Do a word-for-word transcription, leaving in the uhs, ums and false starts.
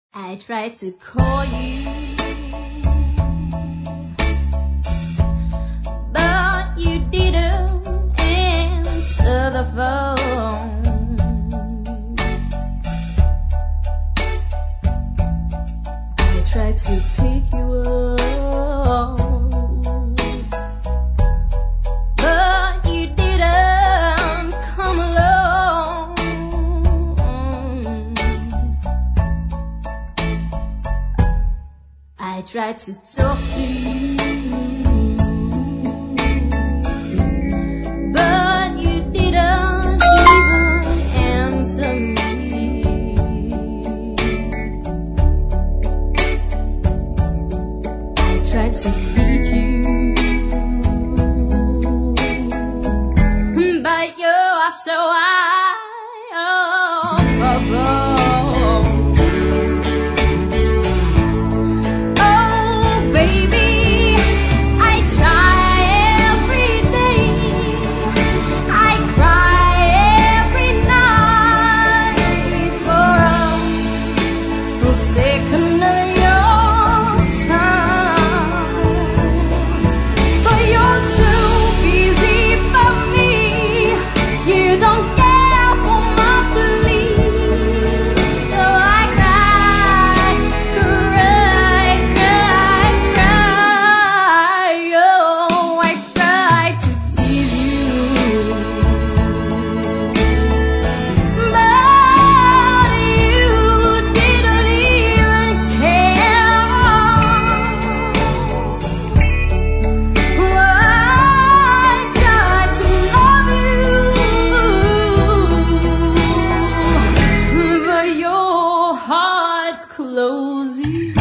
I tried to call you, but you didn't answer the phone. I tried to pick you up, but you didn't come along. I tried to talk to you, but you didn't even answer me. I tried to reach you, but you are so high above. Second of your time, but you're so busy for me, you don't care for my plea. So I cry, cry, cry, cry, oh, I cry to tease you, but you didn't. Your heart closing.